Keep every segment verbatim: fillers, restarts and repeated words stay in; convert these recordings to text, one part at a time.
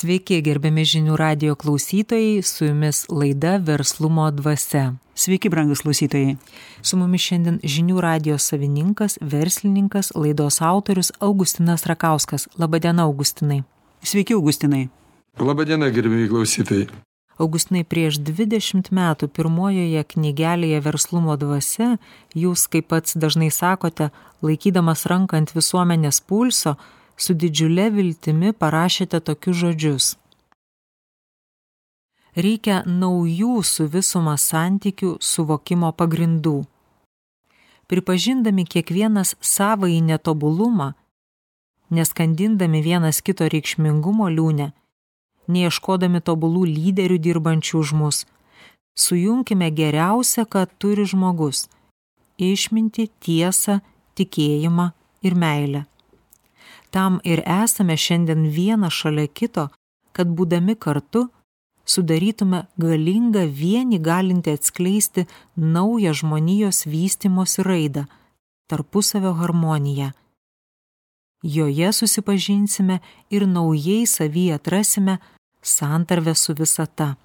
Sveiki, gerbiami žinių radijo klausytojai, su jumis laida Verslumo dvasia. Sveiki, brangus klausytojai. Su mumis šiandien žinių radijo savininkas, verslininkas, laidos autorius Augustinas Rakauskas. Labadiena, Augustinai. Sveiki, Augustinai. Labadiena, gerbiami klausytojai. Augustinai, prieš dvidešimt metų pirmojoje knygelėje Verslumo dvasia jūs, kaip pats dažnai sakote, laikydamas ranką ant visuomenės pulso, su didžiule viltimi parašėte tokius žodžius. Reikia naujų su visuma santykių suvokimo pagrindų. Pripažindami kiekvienas savąjį netobulumą, neskandindami vienas kito reikšmingumo liūne, neieškodami tobulų lyderių dirbančių už mus, sujunkime geriausia, ką turi žmogus – išmintį, tiesą, tikėjimą ir meilę. Tam ir esame šiandien vieną šalia kito, kad būdami kartu sudarytume galingą vienį galintį atskleisti naują žmonijos vystymosi raidą, tarpusavio harmoniją. Joje susipažinsime ir naujai savy atrasime santarvę su visata.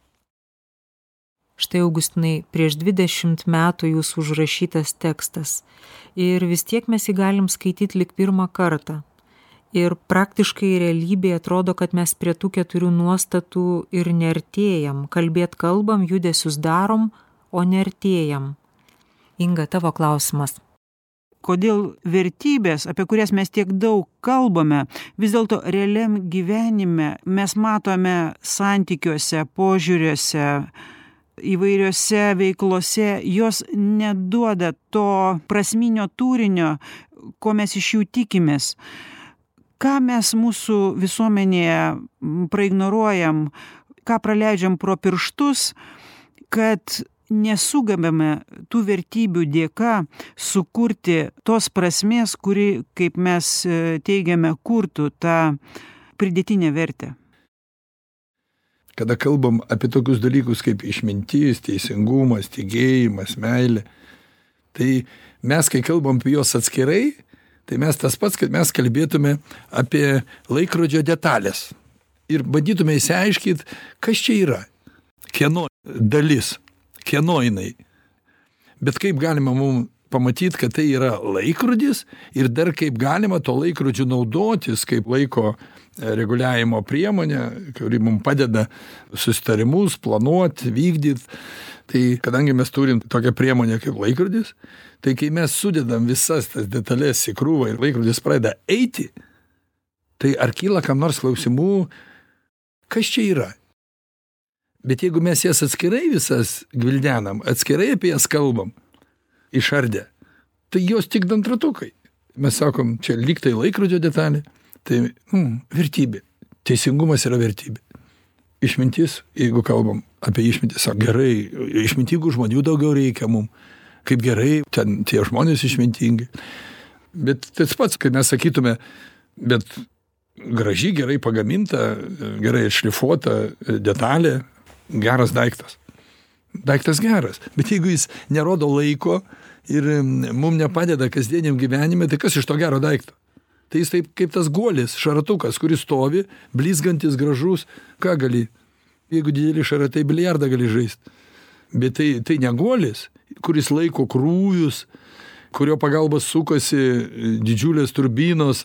Štai, Augustinai, prieš dvidešimt metų jūsų užrašytas tekstas ir vis tiek mes jį galim skaityti lik pirmą kartą. Ir praktiškai realybėje atrodo, kad mes prie tų keturių nuostatų ir neartėjam. Kalbėt kalbam, judesius darom, o neartėjam. Inga, tavo klausimas. Kodėl vertybės, apie kurias mes tiek daug kalbame, vis dėlto realiam gyvenime mes matome santykiuose, požiūriuose, įvairiose veiklose, jos neduoda to prasminio turinio, ko mes iš jų tikimės. Ką mes mūsų visuomenėje praignoruojam, ką praleidžiam pro pirštus, kad nesugebame tų vertybių dėka sukurti tos prasmės, kuri, kaip mes teigiame, kurtų tą pridėtinę vertę. Kada kalbam apie tokius dalykus kaip išmintis, teisingumas, tikėjimas, meilė, tai mes, kai kalbam apie juos atskirai, tai mes tas pats, kad mes kalbėtume apie laikrodžio detalės ir bandytume įsiaiškinti, kas čia yra, kieno dalis, kieno jinai. Bet kaip galima mums pamatyti, kad tai yra laikrodis ir dar kaip galima to laikrodžiu naudotis kaip laiko reguliavimo priemonė, kuri mums padeda susitarimus planuoti, vykdyti. Tai kadangi mes turim tokią priemonę kaip laikrodis, tai kai mes sudedam visas tas detalės į krūvą ir laikrodis pradeda eiti, tai ar kyla kam nors klausimų, kas čia yra? Bet jeigu mes jas atskirai visas gvildenam, atskirai apie jas kalbam, išardę, tai jos tik dantratukai. Mes sakom, čia lyg tai laikrodžio detalė, tai mm, vertybė. Teisingumas yra vertybė. Išmintis, jeigu kalbam apie išmintį, sako, gerai, išmintingų žmonių daugiau reikia mums, kaip gerai, ten tie žmonės išmintingi. Bet tas pats, kai mes sakytume, bet graži, gerai pagaminta, gerai atšlifuota detalė, geras daiktas. Daiktas geras, bet jeigu jis nerodo laiko ir mums nepadeda kasdieniam gyvenime, tai kas iš to gero daikto? Tai jis taip kaip tas guolis, šaratukas, kuris stovi, blizgantis, gražus, ką gali? Jeigu didelį šaratai, biliardą gali žaisti. Bet tai, tai ne guolis, kuris laiko krūvius, kurio pagalbos sukosi didžiulės turbinos.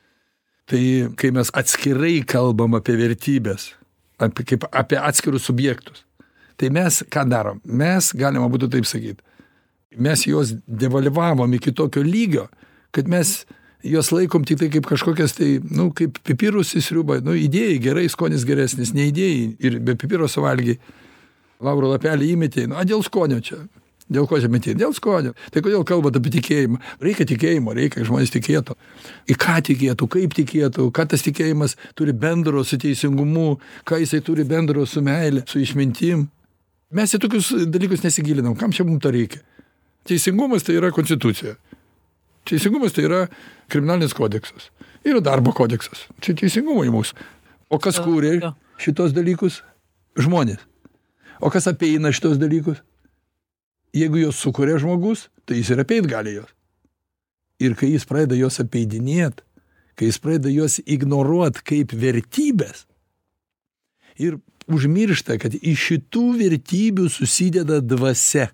Tai kai mes atskirai kalbam apie vertybės, apie, kaip, apie atskirus subjektus, tai mes ką darom? Mes, galima būtų taip sakyti, mes juos devalvavom iki tokio lygio, kad mes juos laikom tik tai kaip kažkokias tai, nu, kaip pipirus į sriubą, nu, įdėjai gerai, skonis geresnis, neįdėjai ir be pipiro suvalgiai, lauro lapelį įmetėjai, nu, a dėl skonio čia, dėl ko čia metėjai, dėl skonio. Tai kodėl kalbate apie tikėjimą? Reikia tikėjimo, reikia, kad žmonės tikėtų. Į ką tikėtų, kaip tikėtų, ką tas tikėjimas turi bendro su teisingumu, ką jisai turi bendro su meilė, su išmintim. Mes į tokius dalykus nesigilinam, kam čia mums to reikia. Teisingumas tai yra konstitucija. Teisingumas tai yra kriminalinis kodeksas. Yra darbo kodeksas. Čia teisingumai mūsų. O kas kūrė šitos dalykus? Žmonės. O kas apeina šitos dalykus? Jeigu jos sukuria žmogus, tai jis ir apeit gali jos. Ir kai jis pradeda jos apeidinėti, kai jis pradeda jos ignoruoti kaip vertybės, ir užmiršta, kad iš šitų vertybių susideda dvasia.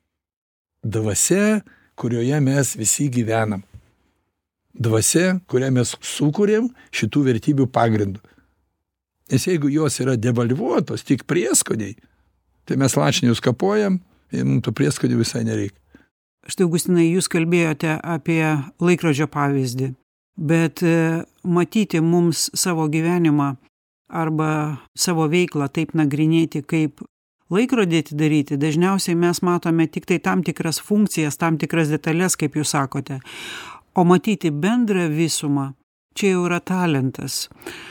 Dvasia, kurioje mes visi gyvenam. Dvasia, kurią mes sukūrėm šitų vertybių pagrindu. Nes jeigu jos yra devalvuotos, tik prieskoniai, tai mes lašinius kapojam ir mums tų prieskonių visai nereikia. Štai, Augustinai, jūs kalbėjote apie laikrodžio pavyzdį, bet matyti mums savo gyvenimą arba savo veiklą taip nagrinėti, kaip laikrodį atidaryti, dažniausiai mes matome tik tai tam tikras funkcijas, tam tikras detalės, kaip jūs sakote. O matyti bendrą visumą, čia jau yra talentas.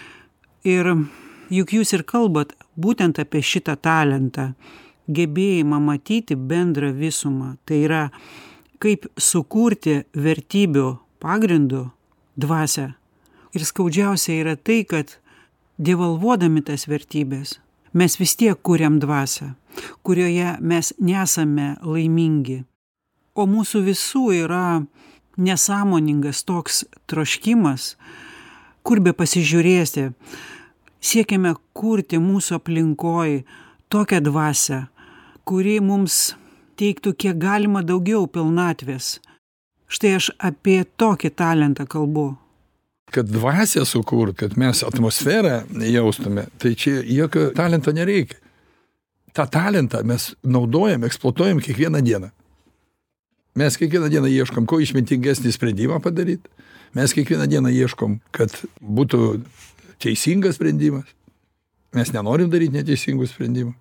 Ir juk jūs ir kalbat būtent apie šitą talentą, gebėjimą matyti bendrą visumą. Tai yra, kaip sukurti vertybių pagrindų dvasią. Ir skaudžiausia yra tai, kad devalvuodami tas vertybės, mes vis tiek kuriam dvasią, kurioje mes nesame laimingi. O mūsų visų yra nesąmoningas toks troškimas, kur be pasižiūrėsi, siekiame kurti mūsų aplinkoj tokią dvasią, kuri mums teiktų kiek galima daugiau pilnatvės. Štai aš apie tokį talentą kalbu. Kad dvasią sukurt, kad mes atmosferą jaustume, tai čia jokio talento nereikia. tą talentą mes naudojam, eksploatuojam kiekvieną dieną. Mes kiekvieną dieną ieškom, kuo išmintingesnį sprendimą padaryti. Mes kiekvieną dieną ieškom, kad būtų teisingas sprendimas. Mes nenorim daryti neteisingų sprendimų.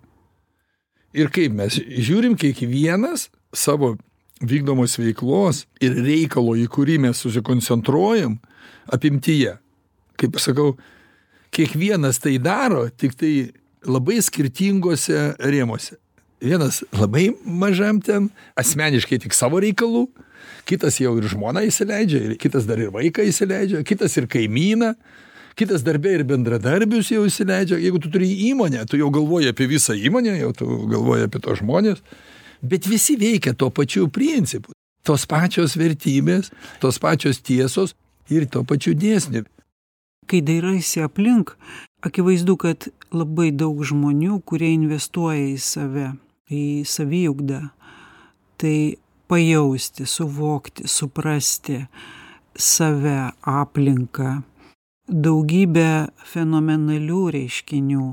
Ir kaip mes žiūrim kiekvienas savo vykdomos veiklos ir reikalo, į kurį mes susikoncentruojam, apimtyje. Kaip aš sakau, kiekvienas tai daro, tik tai labai skirtingose rėmuose. Vienas labai mažam ten, asmeniškai tik savo reikalų, kitas jau ir žmoną įsileidžia, ir kitas dar ir vaiką įsileidžia, kitas ir kaimyną, kitas darbė ir bendradarbius jau įsileidžia. Jeigu tu turi įmonę, tu jau galvoji apie visą įmonę, jau tu galvoji apie tos žmonės, bet visi veikia tuo pačiu principu. Tos pačios vertybės, tos pačios tiesos ir tuo pačiu dėsniu. Kai dairaisi aplink, akivaizdu, kad labai daug žmonių, kurie investuoja į save, į saviugdą, tai pajausti, suvokti, suprasti save, aplinką, daugybę fenomenalių reiškinių.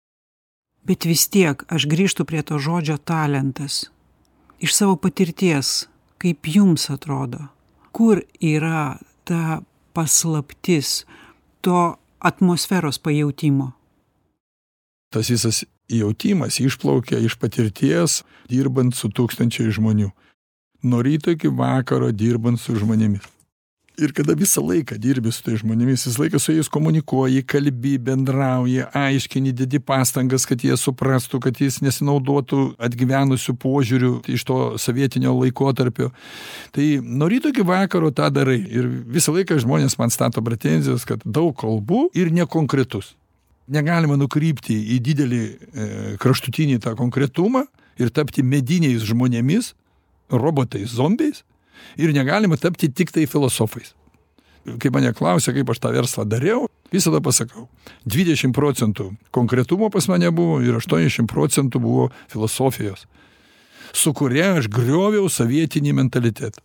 Bet vis tiek aš grįžtu prie to žodžio talentas. Iš savo patirties, kaip jums atrodo, kur yra ta paslaptis to atmosferos pajautimo? Tas visas jautimas išplaukia iš patirties, dirbant su tūkstančiai žmonių. Nuo ryto iki vakaro dirbant su žmonėmis. Ir kada visą laiką dirbi su tai žmonėmis, visą laiką su jais komunikuoji, kalbi, bendrauji, aiškini, dedi pastangas, kad jie suprastų, kad jis nesinaudotų atgyvenusių požiūrių iš to sovietinio laikotarpio. Tai nuo ryto iki vakaro tą darai. Ir visą laiką žmonės man stato pretenzijas, kad daug kalbų ir nekonkretus. Negalima nukrypti į didelį e, kraštutinį tą konkretumą ir tapti mediniais žmonėmis, robotais, zombiais. Ir negalima tapti tik tai filosofais. Kai mane klausia, kaip aš tą verslą dariau, visada pasakau, dvidešimt procentų konkretumo pas mane buvo ir aštuoniasdešimt procentų buvo filosofijos, su kuria aš grioviau sovietinį mentalitetą.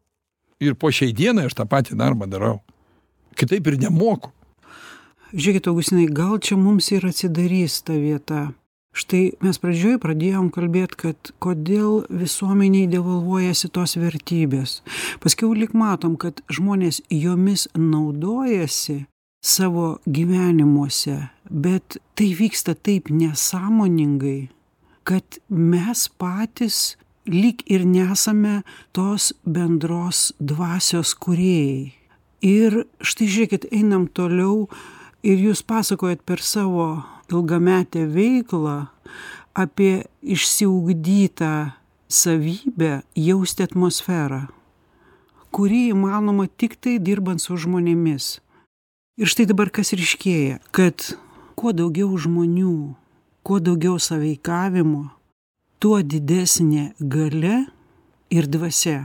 Ir po šiai dienai aš tą patį darbą darau. Kitaip ir nemoku. Žiūrėkit, Augustinai, gal čia mums ir atsidarys ta vieta. Štai mes pradžioje pradėjom kalbėti, kad kodėl visuomeniai devalvuojasi tos vertybės. Paskiau lyg matom, kad žmonės jomis naudojasi savo gyvenimuose, bet tai vyksta taip nesąmoningai, kad mes patys lyg ir nesame tos bendros dvasios kūrėjai. Ir štai žiūrėkit, einam toliau ir jūs pasakojat per savo ilgametę veiklą apie išsiugdytą savybę jausti atmosferą, kuri įmanoma tik tai dirbant su žmonėmis. Ir štai dabar kas ryškėja, kad kuo daugiau žmonių, kuo daugiau sąveikavimo, tuo didesnė galia ir dvasia.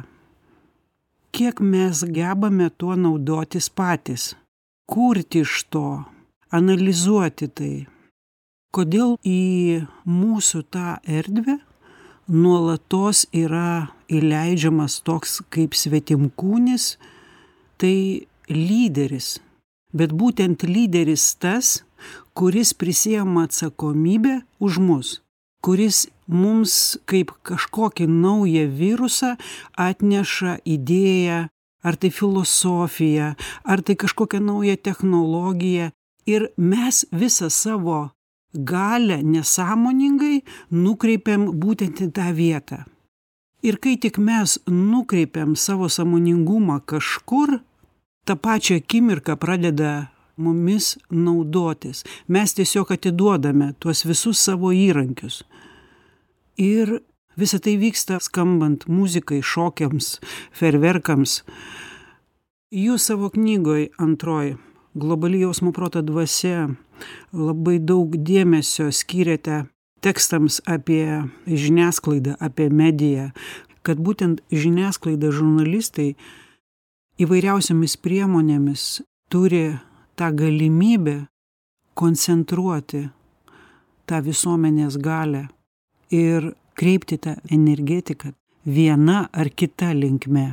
Kiek mes gebame tuo naudotis patys, kurti iš to, analizuoti tai. Kodėl į mūsų tą erdvę nuolatos yra įleidžiamas toks kaip svetimkūnis, tai lyderis. Bet būtent lyderis tas, kuris prisiema atsakomybę už mus, kuris mums kaip kažkokį naują virusą atneša idėją, ar tai filosofiją, ar tai kažkokią naują technologiją. Ir mes visą savo galią nesąmoningai nukreipiam būtent į tą vietą. Ir kai tik mes nukreipiam savo sąmoningumą kažkur, tą pačią akimirką pradeda mumis naudotis. Mes tiesiog atiduodame tuos visus savo įrankius. Ir visa tai vyksta skambant muzikai, šokiams, ferverkams. Jūs savo knygoj antroj Globali jausmo proto dvasia labai daug dėmesio skyrėte tekstams apie žiniasklaidą, apie mediją, kad būtent žiniasklaida, žurnalistai įvairiausiamis priemonėmis turi tą galimybę koncentruoti tą visuomenės galią ir kreipti tą energetiką viena ar kita linkme.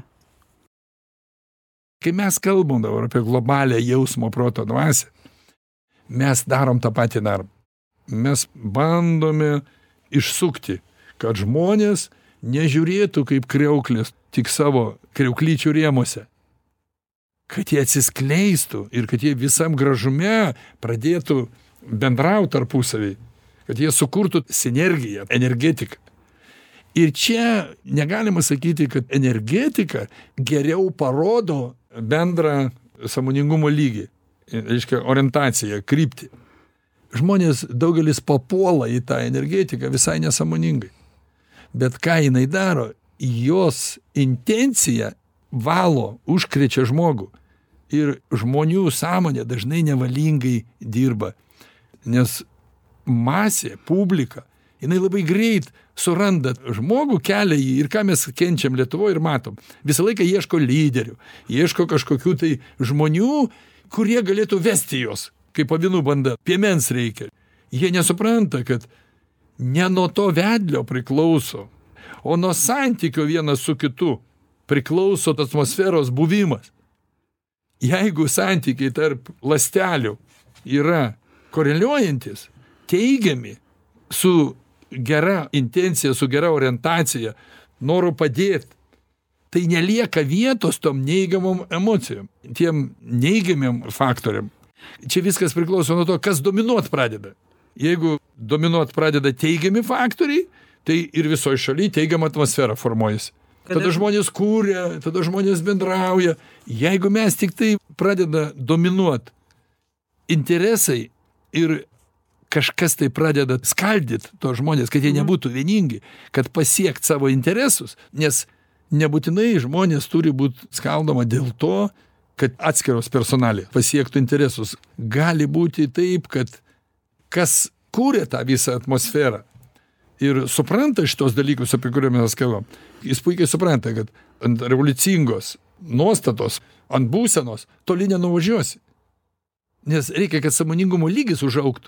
Kai mes kalbam dabar apie globalią jausmo proto dvasią, mes darom tą patį darbą. Mes bandome išsukti, kad žmonės nežiūrėtų kaip kriauklės tik savo kriauklyčių rėmuose. Kad jie atsiskleistų ir kad jie visam gražume pradėtų bendrauti tarpusavį, kad jie sukurtų sinergiją, energetiką. Ir čia negalima sakyti, kad energetika geriau parodo bendrą sąmoningumo lygį, reiškia orientaciją, kryptį. Žmonės daugelis papuola į tą energetiką visai nesąmoningai. Bet ką jinai daro, jos intencija valo, užkrečia žmogų. Ir žmonių sąmonė dažnai nevalingai dirba. Nes masė, publika, jinai labai greit suranda žmogų, kelia jį ir ką mes kenčiam Lietuvoje ir matom. Visą laiką ieško lyderių, ieško kažkokių tai žmonių, kurie galėtų vesti jos, kaip avinų banda. Piemens reikia. Jie nesupranta, kad ne nuo to vedlio priklauso, o nuo santykio vienas su kitu priklauso atmosferos buvimas. Jeigu santykiai tarp ląstelių yra koreliuojantis, teigiami, su gera intencija, su gera orientacija, noru padėti, tai nelieka vietos tom neigiamom emocijom, tiem neigiamiem faktoriam. Čia viskas priklauso nuo to, kas dominuot pradeda. Jeigu dominuot pradeda teigiami faktoriai, tai ir visoje šalyje teigiama atmosfera formuojasi. Tada žmonės kūrė, tada žmonės bendrauja. Jeigu mes tik tai pradeda dominuot interesai ir kažkas tai pradeda skaldyti to žmonės, kad jie nebūtų vieningi, kad pasiekt savo interesus, nes nebūtinai žmonės turi būti skaldoma dėl to, kad atskiros personaliai pasiektų interesus. Gali būti taip, kad kas kūrė tą visą atmosferą ir supranta šitos dalykus, apie kuriuos mes kalbam, jis puikiai supranta, kad ant revoliucingos nuostatos, ant būsenos toli nenuvažiuosi. Nes reikia, kad sąmoningumo lygis užaugtų.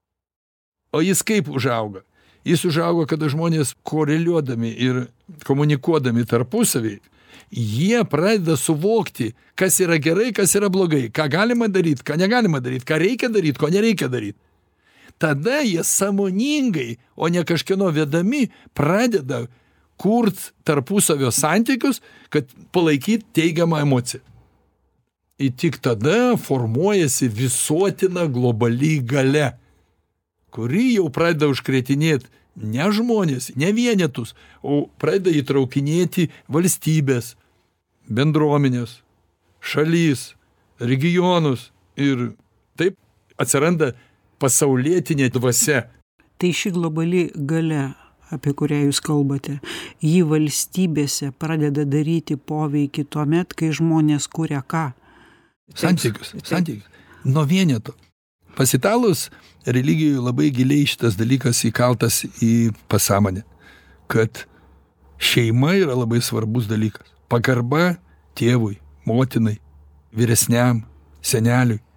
O jis kaip užauga? Jis užauga, kada žmonės koreliuodami ir komunikuodami tarpusavį, jie pradeda suvokti, kas yra gerai, kas yra blogai, ką galima daryti, ką negalima daryti, ką reikia daryti, ko nereikia daryti. Tada jie sąmoningai, o ne kažkieno vedami, pradeda kurt tarpusavio santykius, kad palaikyti teigiamą emociją. Ir tik tada formuojasi visuotina globali galia, kuri jau pradeda užkrėtinėti ne žmonės, ne vienetus, o pradeda įtraukinėti valstybės, bendruomenės, šalis, regionus ir taip atsiranda pasaulietinė dvasia. Tai ši globali galia, apie kurią jūs kalbate, ji valstybėse pradeda daryti poveikį tuomet, kai žmonės kuria ką? Santykius, santykius. Nuo vieneto. Pas italus religijoje labai giliai šitas dalykas įkaltas į pasąmonę, kad šeima yra labai svarbus dalykas. Pagarba tėvui, motinai, vyresniam, seneliui.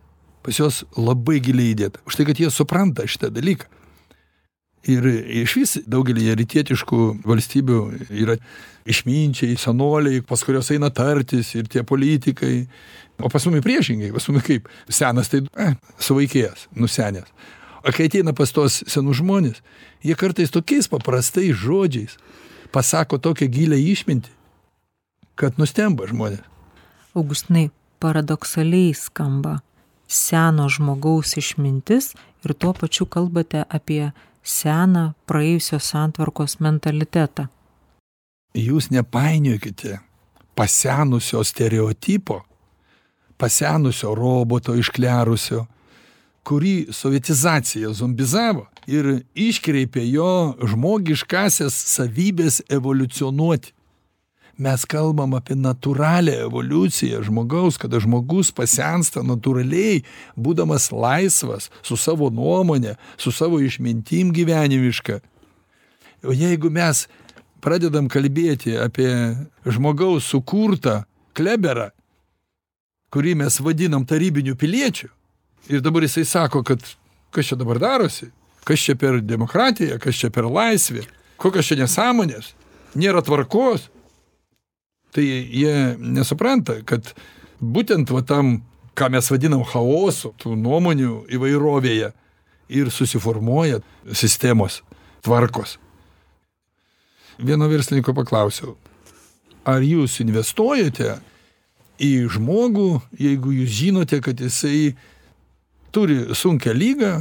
pas juos labai giliai įdėta. Už tai, kad jie supranta šitą dalyką. Ir iš vis daugelį rytietiškų valstybių yra išminčiai, senoliai, pas kurios eina tartis ir tie politikai. O pas mumi priešingai, pas mumi kaip? Senas tai eh, suvaikėjęs, nusenęs. O kai ateina pas tos senus žmonės, jie kartais tokiais paprastais žodžiais pasako tokią gilią išmintį, kad nustemba žmonės. Augustinai, paradoksaliai skamba seno žmogaus išmintis ir tuo pačiu kalbate apie seną praėjusios santvarkos mentalitetą. Jūs nepainiokite pasenusio stereotipo, pasenusio roboto išklerusio, kurį sovietizacija zombizavo ir iškreipė jo žmogiškasias savybės evoliucionuoti. Mes kalbam apie natūralią evoliuciją žmogaus, kada žmogus pasensta natūraliai, būdamas laisvas, su savo nuomonė, su savo išmintim gyvenimiška. O jeigu mes pradedam kalbėti apie žmogaus sukurtą kleberą, kurį mes vadinam tarybiniu piliečiu, ir dabar jisai sako, kad kas čia dabar darosi, kas čia per demokratiją, kas čia per laisvę, kokios čia nesąmonės, nėra tvarkos, tai jie nesupranta, kad būtent va tam, ką mes vadinam chaosu, tų nuomonių įvairovėje, ir susiformuoja sistemos, tvarkos. Vieno verslininko paklausiau, ar jūs investuojate į žmogų, jeigu jūs žinote, kad jisai turi sunkią ligą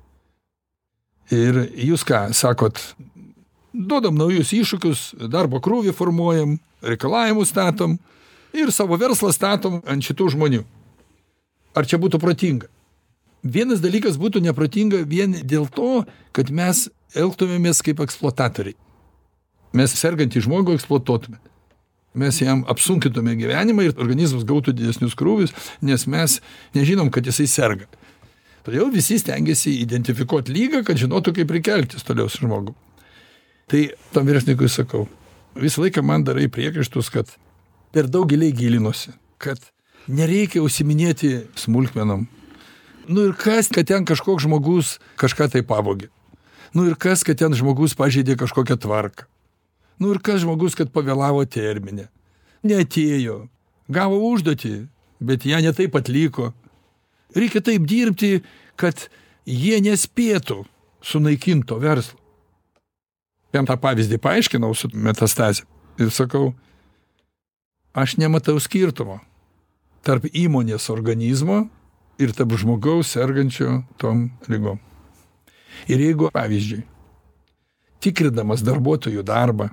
ir jūs ką, sakot, duodam naujus iššūkius, darbo krūvį formuojam, reikalavimus statom ir savo verslą statom ant šitų žmonių. Ar čia būtų protinga? Vienas dalykas būtų neprotinga vien dėl to, kad mes elgtumėmės kaip eksploatatoriai. Mes sergantį žmogų eksploatuotume. Mes jam apsunkintume gyvenimą ir organizmas gautų didesnius krūvius, nes mes nežinom, kad jisai serga. Todėl visi stengiasi identifikuoti lygą, kad žinotų, kaip prikeltis toliau su žmogu. Tai tam verslininkui sakau, visą laiką man darai priekaištus, kad per daug giliai gilinuosi, kad nereikia užsiminėti smulkmenom. Nu ir kas, kad ten kažkoks žmogus kažką tai pavogė. Nu ir kas, kad ten žmogus pažeidė kažkokią tvarką. Nu ir kas žmogus, kad pavėlavo terminę. Neatėjo, gavo užduotį, bet ją ne taip atliko. Reikia taip dirbti, kad jie nespėtų sunaikinto verslo. Jam tą pavyzdį paaiškinau su metastazė ir sakau, aš nematau skirtumo tarp įmonės organizmo ir tarp žmogaus sergančio tom ligom. Ir jeigu, pavyzdžiui, tikrindamas darbuotojų darbą,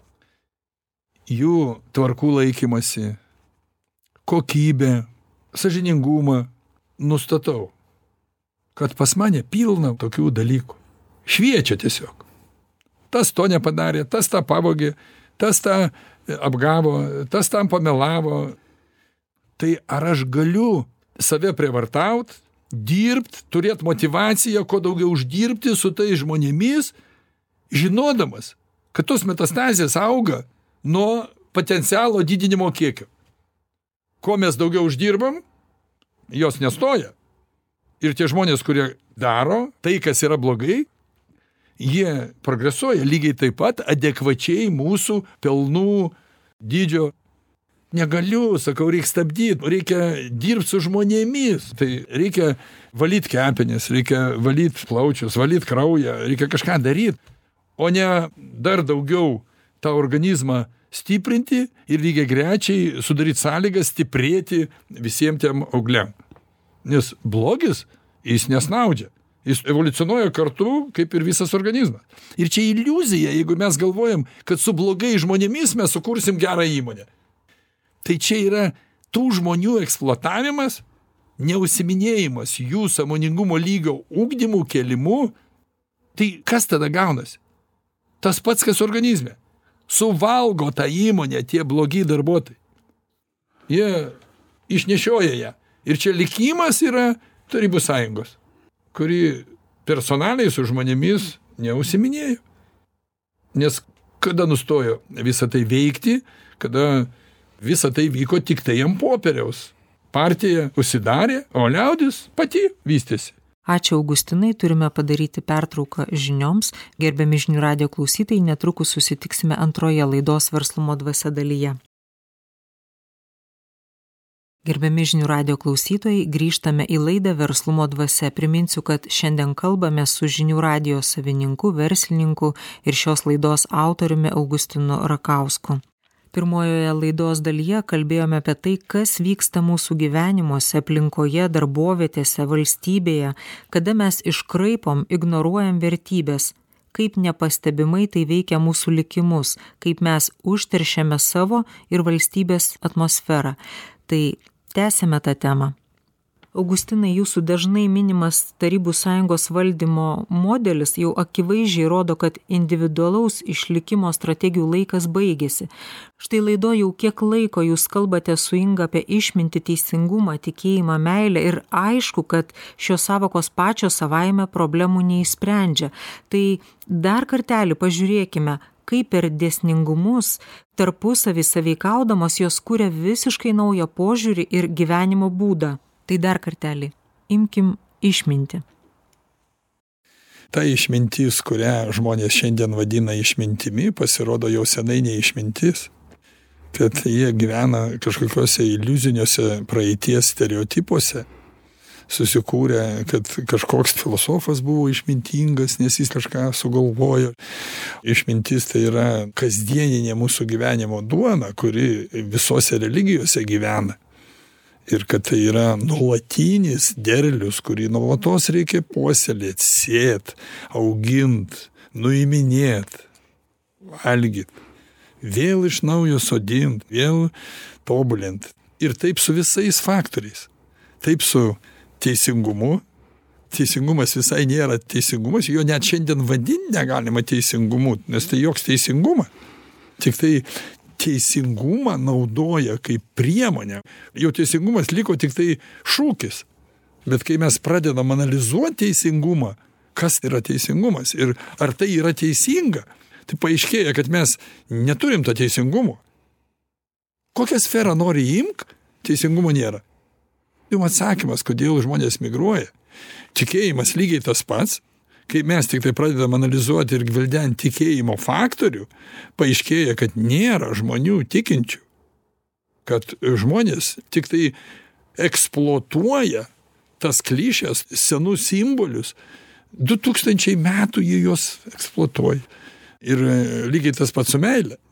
jų tvarkų laikymasi, kokybę, sąžiningumą, nustatau, kad pas mane pilna tokių dalykų. Šviečia tiesiog. Tas to nepadarė, tas tą pavogė, tas tą apgavo, tas tam pamelavo. Tai ar aš galiu save prievartaut, dirbt, turėt motivaciją, kuo daugiau uždirbti su tais žmonėmis, žinodamas, kad tos metastazės auga nuo potencialo didinimo kiekio. Kuo mes daugiau uždirbam, jos nestoja. Ir tie žmonės, kurie daro tai, kas yra blogai, jie progresuoja lygiai taip pat adekvačiai mūsų pelnų dydžio. Negaliu, sakau, reikia stabdyti, reikia dirbti su žmonėmis. Tai reikia valyti kepenis, reikia valyti plaučius, valyti kraują, reikia kažką daryti, o ne dar daugiau tą organizmą stiprinti ir lygiai grečiai sudaryti sąlygas stiprėti visiems tiem augliam. Nes blogis, jis nesnaudžia. Jis evoliucionuoja kartu, kaip ir visas organizmas. Ir čia iliuzija, jeigu mes galvojam, kad su blogai žmonėmis mes sukursim gerą įmonę. Tai čia yra tų žmonių eksploatavimas, neužsiminėjimas jų sąmoningumo lygio ugdymų, kelimu. Tai kas tada gaunasi? Tas pats, kas organizme. Suvalgo tą įmonę tie blogi darbuotojai. Jie išnešioja ją. Ir čia likimas yra Tarybų sąjungos, kuri personaliai su žmonėmis neužsiminėjo. Nes kada nustojo visą tai veikti, kada visa tai vyko tik tai ant popieriaus. partija užsidarė, o liaudis pati vystėsi. Ačiū Augustinai, turime padaryti pertrauką žinioms. Gerbiami žinių radijo klausytojai, netrukus susitiksime antroje laidos Verslumo dvasia dalyje. Gerbiami žinių radijo klausytojai, grįžtame į laidą Verslumo dvasia. Priminsiu, kad šiandien kalbame su žinių radijo savininku, verslininku ir šios laidos autoriumi Augustinu Rakausku. Pirmojoje laidos dalyje kalbėjome apie tai, kas vyksta mūsų gyvenimuose, aplinkoje, darbovietėse, valstybėje, kada mes iškraipom, ignoruojam vertybės, kaip nepastebimai tai veikia mūsų likimus, kaip mes užteršiame savo ir valstybės atmosferą. Tai tęsime tą temą. Augustinai, jūsų dažnai minimas Tarybų Sąjungos valdymo modelis jau akivaizdžiai rodo, kad individualaus išlikimo strategijų laikas baigėsi. Štai laido jau kiek laiko jūs kalbate su Inga apie išmintį, teisingumą, tikėjimą, meilę ir aišku, kad šios sąvokos pačios savaime problemų neįsprendžia. Tai dar kartelį pažiūrėkime, kaip per dėsningumus tarpusavį sąveikaudamos jos kuria visiškai naują požiūrį ir gyvenimo būdą. Tai dar kartelį, imkim išmintį. Ta išmintis, kurią žmonės šiandien vadina išmintimi, pasirodo jau senai neišmintis. Kad jie gyvena kažkokiuose iliuziniuose praeities stereotipuose, susikūrė, kad kažkoks filosofas buvo išmintingas, nes jis kažką sugalvojo. Išmintis tai yra kasdieninė mūsų gyvenimo duona, kuri visose religijose gyvena. Ir kad tai yra nuolatinis derlius, kurį nuolatos reikia puoselėti, sėt, augint, nuiminėt, valgyt, vėl iš naujo sodint, vėl tobulint. Ir taip su visais faktoriais. Taip su teisingumu. Teisingumas visai nėra teisingumas, jo net šiandien vadinti negalima teisingumu, nes tai joks teisingumas. Tik tai teisingumą naudoja kaip priemonę. Jau teisingumas liko tik tai šūkis. Bet kai mes pradedam analizuoti teisingumą, kas yra teisingumas ir ar tai yra teisinga, tai paaiškėja, kad mes neturim to teisingumo. Kokią sferą nori imk, teisingumo nėra. Jums atsakymas, kodėl žmonės migruoja. Tikėjimas lygiai tas pats. Kai mes tik tai pradedam analizuoti ir gvildenti tikėjimo faktorių, paaiškėja, kad nėra žmonių tikinčių. Kad žmonės tik tai eksploatuoja tas klišes, senus simbolius. Du tūkstančiai metų jie juos eksploatuoja. Ir lygiai tas pats su meile.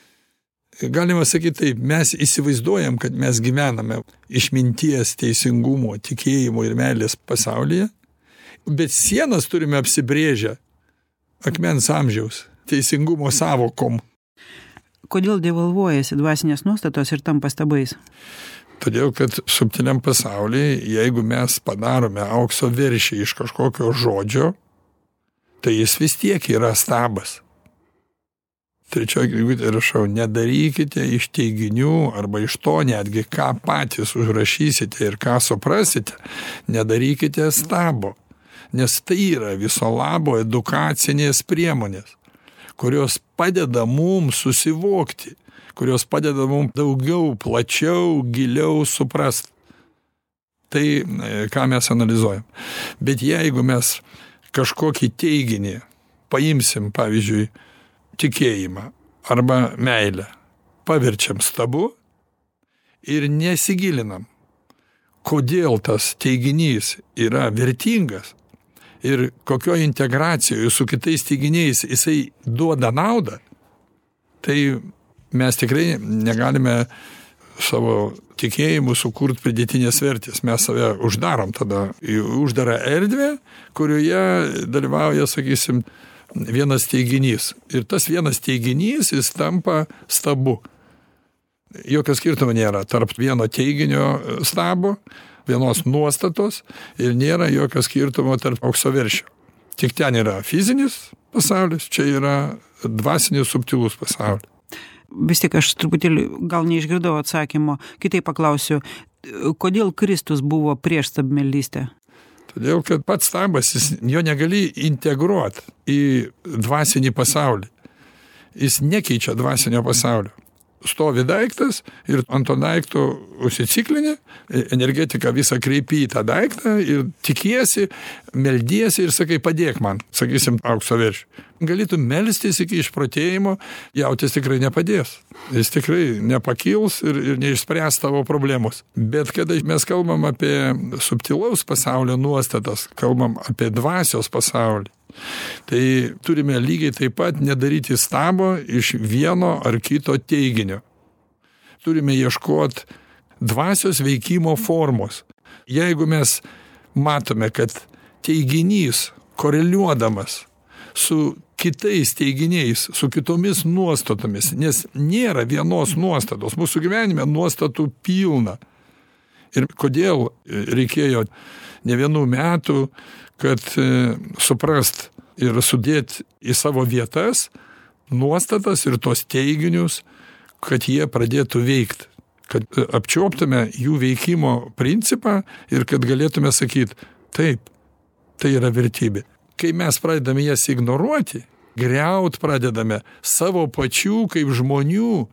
Galima sakyti taip, mes įsivaizduojam, kad mes gyvename išminties, teisingumo, tikėjimo ir meilės pasaulyje, bet sienas turime apsibrėžę akmens amžiaus teisingumo savokom. Kodėl devalvuojasi dvasinės nuostatos ir tampa stabais? Todėl, kad subtiliam pasaulyje, jeigu mes padarome aukso veršį iš kažkokio žodžio, tai jis vis tiek yra stabas. Trečioji knygutė rašau, nedarykite iš teiginių arba iš to netgi, ką patys užrašysite ir ką suprasite, nedarykite stabo. Nes tai yra viso labo edukacinės priemonės, kurios padeda mums susivokti, kurios padeda mums daugiau, plačiau, giliau suprasti. Tai, ką mes analizuojam. Bet jeigu mes kažkokį teiginį paimsim, pavyzdžiui, tikėjimą arba meilę, paverčiam stabu ir nesigilinam, kodėl tas teiginys yra vertingas, ir kokio integracijoje su kitais teiginiais jisai duoda naudą, tai mes tikrai negalime savo tikėjimu sukurt pridėtinės vertės. Mes save uždarom tada į uždarą erdvę, kurioje dalyvauja, sakysim, vienas teiginys. Ir tas vienas teiginys, jis tampa stabu. Jokio skirtumo nėra tarp vieno teiginio stabo, vienos nuostatos ir nėra jokio skirtumo tarp aukso veršio. Tik ten yra fizinis pasaulis, čia yra dvasinis subtilus pasaulis. Vis tik aš truputėlį gal neišgirdau atsakymo. Kitaip paklausiu, kodėl Kristus buvo prieš stabmeldystę? Todėl, kad pats stabas, jis jo negali integruoti į dvasinį pasaulį. Jis nekeičia dvasinio pasaulio. stovi daiktas ir ant to daikto užsiciklini, energetiką visą kreipi į tą daiktą ir tikiesi, meldiesi ir sakai, padėk man, sakysim, aukso veršių. Galėtum melstis iki išprotėjimo, jautis tikrai nepadės. Jis tikrai nepakils ir, ir neišspręs tavo problemos. Bet kada mes kalbam apie subtilaus pasaulio nuostatas, kalbam apie dvasios pasaulį, tai turime lygiai taip pat nedaryti stabo iš vieno ar kito teiginio. Turime ieškoti dvasios veikimo formos. Jeigu mes matome, kad teiginys koreliuodamas su kitais teiginiais, su kitomis nuostatomis, nes nėra vienos nuostatos, mūsų gyvenime nuostatų pilna. Ir kodėl reikėjo ne vienų metų, kad suprast ir sudėti į savo vietas nuostatas ir tos teiginius, kad jie pradėtų veikti, kad apčiuoptume jų veikimo principą ir kad galėtume sakyti, taip, tai yra vertybė. Kai mes pradedame jas ignoruoti, griaut pradedame savo pačių kaip žmonių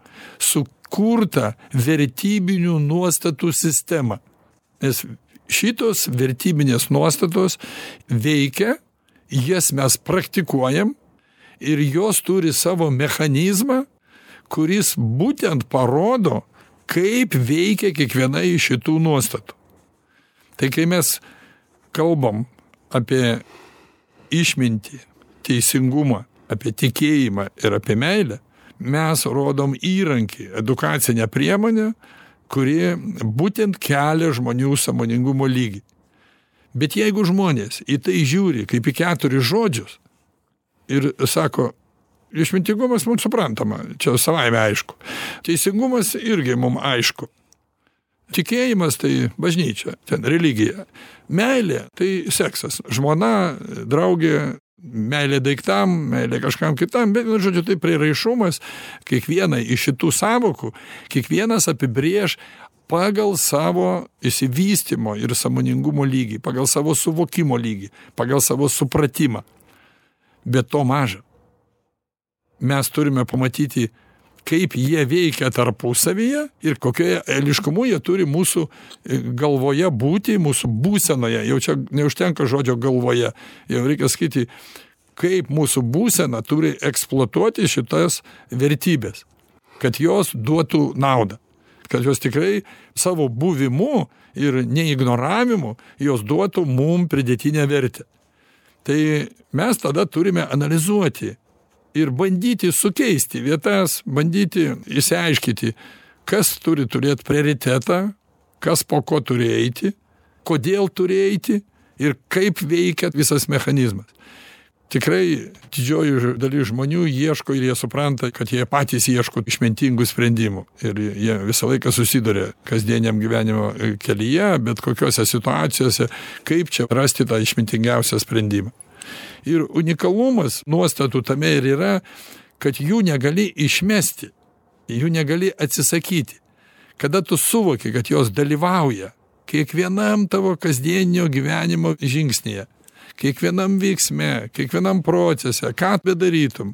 sukurtą vertybinių nuostatų sistemą. Nes šitos vertybinės nuostatos veikia, jas mes praktikuojam ir jos turi savo mechanizmą, kuris būtent parodo, kaip veikia kiekviena iš šitų nuostatų. Tai kai mes kalbam apie išmintį, teisingumą, apie tikėjimą ir apie meilę, mes rodom įrankį, edukacinę priemonę, kuri būtent kelia žmonių sąmoningumo lygį. Bet jeigu žmonės į tai žiūri kaip į keturis žodžius ir sako, išmintingumas mums suprantama, čia savaime aišku, teisingumas irgi mums aišku, tikėjimas tai bažnyčia, ten religija, meilė tai seksas, žmona, draugė, meilė daiktam, meilė kažkam kitam, bet, žodžiu, tai prieraišumas, kiekviena iš šitų sąvokų, kiekvienas apibrėž pagal savo išsivystymo ir sąmoningumo lygį, pagal savo suvokimo lygį, pagal savo supratimą. Bet to maža. Mes turime pamatyti, kaip jie veikia tarpusavyje ir kokioje eiliškumu jie turi mūsų galvoje būti, mūsų būsenoje. Jau čia neužtenka žodžio galvoje. Jau reikia sakyti, kaip mūsų būsena turi eksploatuoti šitas vertybės, kad jos duotų naudą, kad jos tikrai savo buvimu ir neignoravimu jos duotų mum pridėtinę vertę. Tai mes tada turime analizuoti ir bandyti sukeisti vietas, bandyti išsiaiškiti, kas turi turėti prioritetą, kas po ko turi eiti, kodėl turi eiti ir kaip veikia visas mechanizmas. Tikrai didžioji dalis žmonių ieško ir jie supranta, kad jie patys ieško išmintingų sprendimų. Ir jie visą laiką susiduria kasdieniam gyvenimo kelyje, bet kokiose situacijose, kaip čia rasti tą išmintingiausią sprendimą. Ir unikalumas nuostatų tame ir yra, kad jų negali išmesti, jų negali atsisakyti. Kada tu suvoki, kad jos dalyvauja kiekvienam tavo kasdienio gyvenimo žingsnėje, kiekvienam veiksme, kiekvienam procese, ką bedarytum,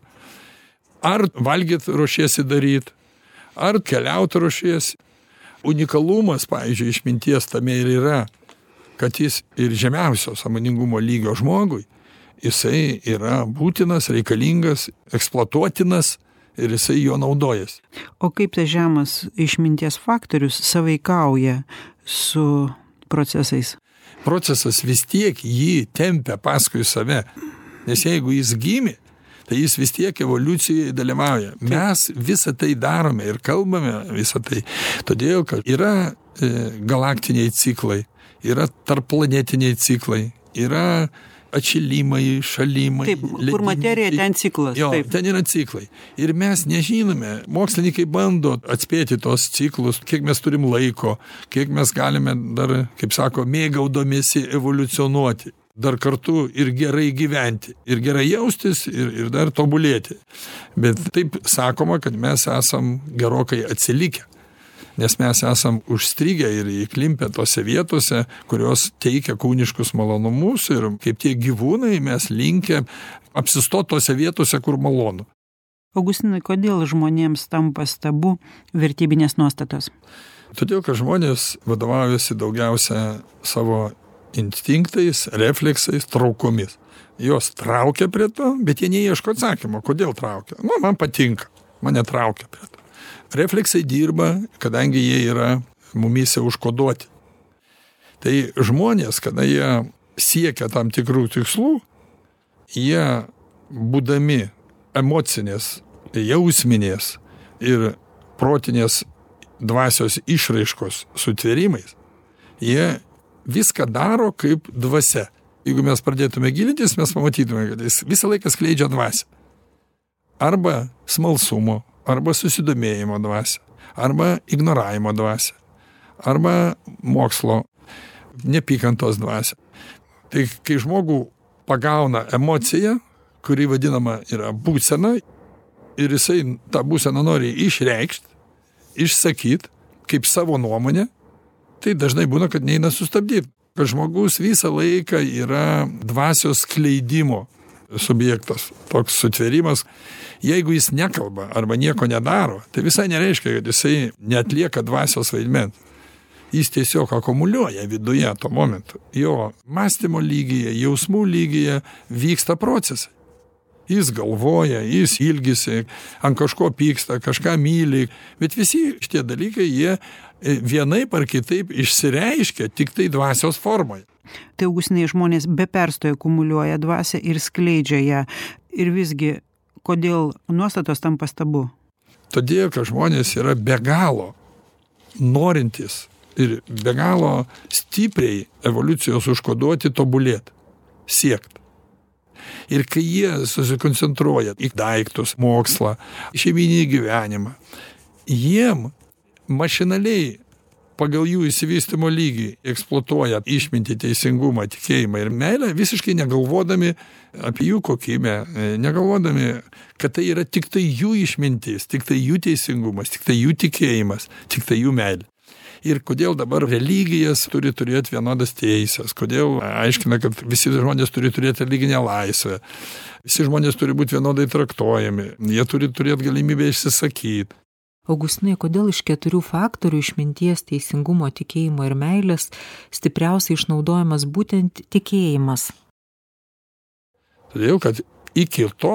ar valgyt ruošiesi daryt, ar keliaut ruošiesi. Unikalumas, pavyzdžiui, išminties tame ir yra, kad jis ir žemiausio sąmoningumo lygio žmogui, jisai yra būtinas, reikalingas, eksploatuotinas ir jisai jo naudojasi. O kaip tas žemas išminties faktorius sąveikauja su procesais? Procesas vis tiek jį tempia paskui save. Nes jeigu jis gimė, tai jis vis tiek evoliucijoje dalyvauja. Mes visą tai darome ir kalbame visą tai. Todėl, kad yra e, galaktiniai ciklai, yra tarpplanetiniai ciklai, yra atšilimai, šalimai. Taip, ledynai, kur materija, ten ciklas. Jo, taip. Ten yra ciklai. Ir mes nežinome, mokslininkai bando atspėti tos ciklus, kiek mes turim laiko, kiek mes galime dar, kaip sako, mėgaudomėsi evoliucionuoti, dar kartu ir gerai gyventi, ir gerai jaustis, ir, ir dar tobulėti. Bet taip sakoma, kad mes esam gerokai atsilikę. Nes mes esam užstrigę ir įklimpę tose vietose, kurios teikia kūniškus malonumus ir kaip tie gyvūnai mes linkę apsistoti tose vietose, kur malonu. Augustinai, kodėl žmonėms tampa stabu vertybinės nuostatos? Todėl, kad žmonės vadovaujasi daugiausia savo instinktais, refleksais, traukomis. Jos traukia prie to, bet jie neieško atsakymo, kodėl traukia. Nu, man patinka, mane traukia prie to. Refleksai dirba, kadangi jie yra mumyse užkoduoti. Tai žmonės, kada jie siekia tam tikrų tikslų, jie būdami emocinės, jausminės ir protinės dvasios išraiškos sutvėrimais, jie viską daro kaip dvasia. Jeigu mes pradėtume gilintis, mes pamatytume, kad jis visą laiką skleidžia dvasią. Arba smalsumo, arba susidomėjimo dvasią, arba ignoravimo dvasią, arba mokslo, nepykantos dvasią. Tai kai žmogų pagauna emociją, kuri vadinama yra būsena, ir jisai tą būseną nori išreikšti, išsakyti kaip savo nuomonę, tai dažnai būna, kad neina sustabdyti. Kad žmogus visą laiką yra dvasios skleidimo subjektas, toks sutvėrimas. Jeigu jis nekalba arba nieko nedaro, tai visai nereiškia, kad jisai neatlieka dvasios vaidmens. Jis tiesiog akumuliuoja viduje tuo momentu. Jo mąstymo lygyje, jausmų lygyje vyksta procesai. Jis galvoja, jis ilgisi, ant kažko pyksta, kažką myli, bet visi šitie dalykai, jie vienaip ar kitaip išsireiškia tik tai dvasios formoje. Tai Augustinai, žmonės be perstojo akumuliuoja dvasią ir skleidžia ją. Ir visgi, kodėl nuostatos tampa stabu? Todėl, kad žmonės yra be galo norintys ir be galo stipriai evoliucijos užkoduoti tobulėti, siekti. Ir kai jie susikoncentruoja į daiktus, mokslą, šeiminį gyvenimą, jiem mašinaliai pagal jų išsivystymo lygį eksploatuoja išmintį, teisingumą, tikėjimą ir meilę, visiškai negalvodami apie jų kokybę, negalvodami, kad tai yra tik tai jų išmintis, tik tai jų teisingumas, tik tai jų tikėjimas, tik tai jų meilė. Ir kodėl dabar religijas turi turėti vienodas teisės, kodėl aiškina, kad visi žmonės turi turėti religinę laisvę, visi žmonės turi būti vienodai traktuojami, jie turi turėti galimybę išsisakyti. Augustinai, kodėl iš keturių faktorių išminties, teisingumo, tikėjimo ir meilės stipriausiai išnaudojamas būtent tikėjimas? Todėl, kad iki to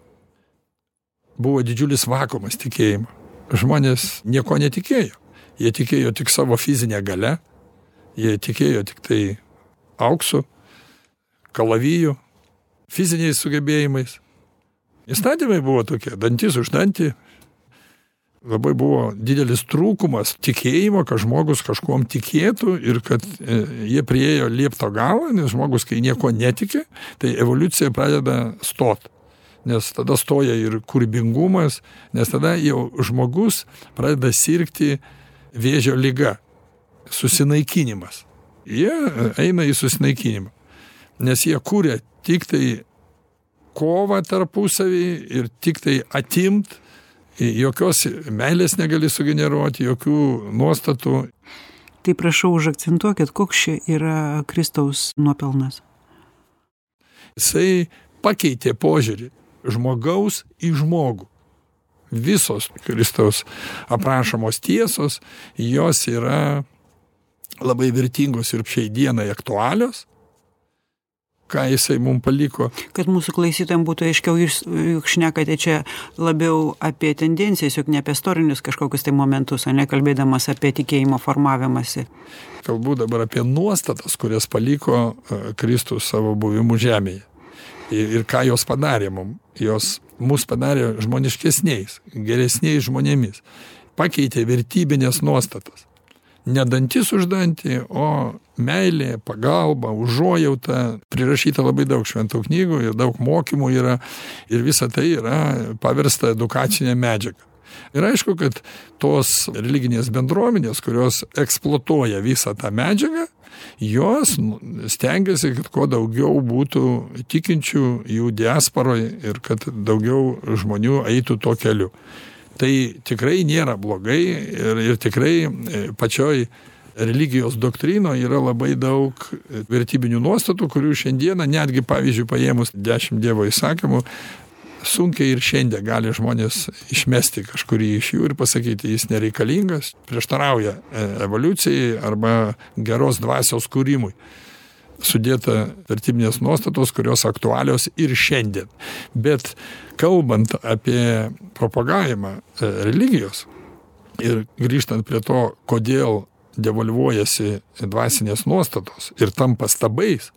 buvo didžiulis vakuumas tikėjimo. Žmonės nieko netikėjo. Jie tikėjo tik savo fizinę galę, jie tikėjo tik tai auksu, kalaviju, fiziniais sugebėjimais. Įstatymai buvo tokie, dantis už dantį. Labai buvo didelis trūkumas tikėjimo, kad žmogus kažkuom tikėtų ir kad jie priėjo liepto galą, nes žmogus, kai nieko netiki, tai evoliucija pradeda stot. Nes tada stoja ir kūrybingumas, nes tada jau žmogus pradeda sirgti vėžio liga, susinaikinimas. Jie eina į susinaikinimą, nes jie kūrė tik tai kovą tarpusavį ir tik tai atimt, jokios meilės negali sugeneruoti, jokių nuostatų. Tai prašau užakcentuokit, koks čia yra Kristaus nuopelnas. Jisai pakeitė požiūrį žmogaus į žmogų. Visos Kristaus aprašomos tiesos, jos yra labai vertingos ir šiai dienai aktualios, ką jisai mums paliko. Kad mūsų klausytojams būtų aiškiau, jūs juk šnekate čia labiau apie tendencijas, juk ne apie istorinius kažkokius tai momentus, o nekalbėdamas apie tikėjimo formavimąsi. Kalbu dabar apie nuostatas, kurias paliko Kristus savo buvimu žemėje. Ir, ir ką jos padarė mums. Jos mus padarė žmoniškesniais, geresniais žmonėmis. Pakeitė vertybinės nuostatas. Ne dantis už dantį, o meilė, pagalba, užuojauta. Prirašyta labai daug šventų knygų ir daug mokymų yra. Ir visa tai yra paversta edukacinė medžiaga. Ir aišku, kad tos religinės bendruomenės, kurios eksploatuoja visą tą medžiagą, jos stengiasi, kad kuo daugiau būtų tikinčių jų diasporoje ir kad daugiau žmonių eitų tuo keliu. Tai tikrai nėra blogai ir, ir tikrai pačioj religijos doktrinoje yra labai daug vertybinių nuostatų, kurių šiandieną netgi, pavyzdžiui, paėmus dešimt Dievo įsakymų, sunkiai ir šiandien gali žmonės išmesti kažkurį iš jų ir pasakyti, jis nereikalingas, prieštarauja evoliucijai arba geros dvasios kūrimui. Sudėta vertybinės nuostatos, kurios aktualios ir šiandien. Bet kalbant apie propagavimą religijos ir grįžtant prie to, kodėl devalvuojasi dvasinės nuostatos ir tampa stabais,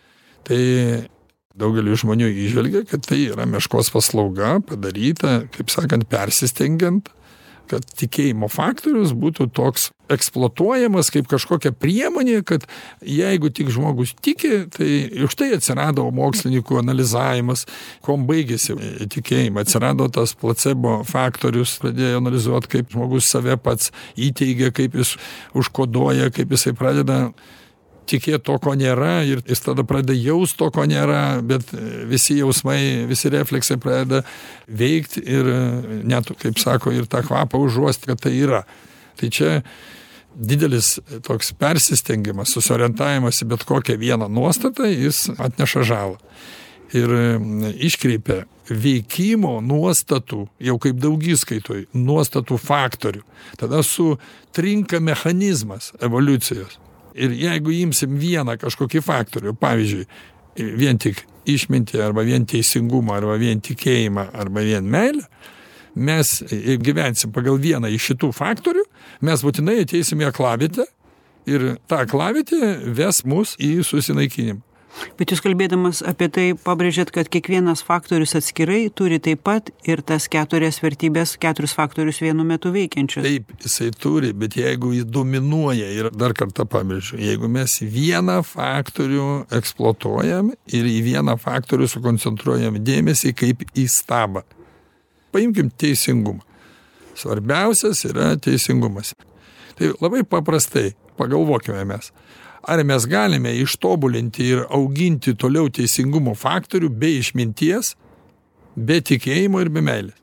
tai daugelis žmonių įžvelgia, kad tai yra meškos paslauga padaryta, kaip sakant, persistengiant, kad tikėjimo faktorius būtų toks eksploatuojamas kaip kažkokia priemonė, kad jeigu tik žmogus tiki, tai už tai atsirado mokslininkų analizavimas, kuom baigėsi tikėjimą, atsirado tas placebo faktorius, pradėjo analizuoti, kaip žmogus save pats įteigia, kaip jis užkoduoja, kaip jisai pradeda tikėti to, ko nėra, ir jis tada pradeda jaust to, ko nėra, bet visi jausmai, visi refleksai pradeda veikti ir net, kaip sako, ir tą kvapą užuosti, kad tai yra. Tai čia didelis toks persistengimas, susiorientavimas į bet kokią vieną nuostatą, jis atneša žalą. Ir iškreipia veikimo nuostatų, jau kaip daugiskaitoj, nuostatų faktorių. Tada sutrinka mechanizmas evoliucijos. Ir jeigu imsim vieną kažkokį faktorių, pavyzdžiui, vien tik išmintį, arba vien teisingumą, arba vien tikėjimą, arba vien meilę, mes gyvensim pagal vieną iš šitų faktorių, mes būtinai ateisim į aklavietę ir ta aklavietė ves mus į susinaikinimą. Bet jūs kalbėdamas apie tai pabrėžėt, kad kiekvienas faktorius atskirai turi taip pat ir tas keturias vertybės, keturis faktorius vienu metu veikiančius. Taip, jisai turi, bet jeigu jis dominuoja, ir dar kartą pabrėžiu, jeigu mes vieną faktorių eksploatuojam ir į vieną faktorių sukoncentruojam dėmesį kaip į stabą. Paimkim teisingumą. Svarbiausias yra teisingumas. Tai labai paprastai pagalvokime mes. Ar mes galime ištobulinti ir auginti toliau teisingumo faktorių be išminties, be tikėjimo ir be meilės?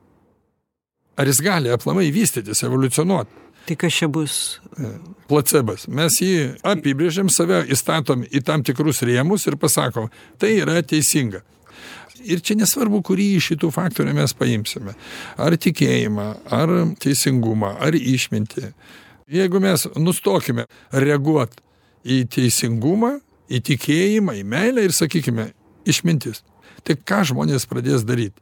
Ar jis gali aplamai vystytis, evoliucionuoti? Tai kas čia bus? Placebas. Mes jį apibrėžiam, save įstatom į tam tikrus rėmus ir pasakom, tai yra teisinga. Ir čia nesvarbu, kurį iš šitų faktorių mes paimsime. Ar tikėjimą, ar teisingumą, ar išmintį. Jeigu mes nustokime reaguoti į teisingumą, į tikėjimą, į meilę ir, sakykime, išmintis. Tai ką žmonės pradės daryti?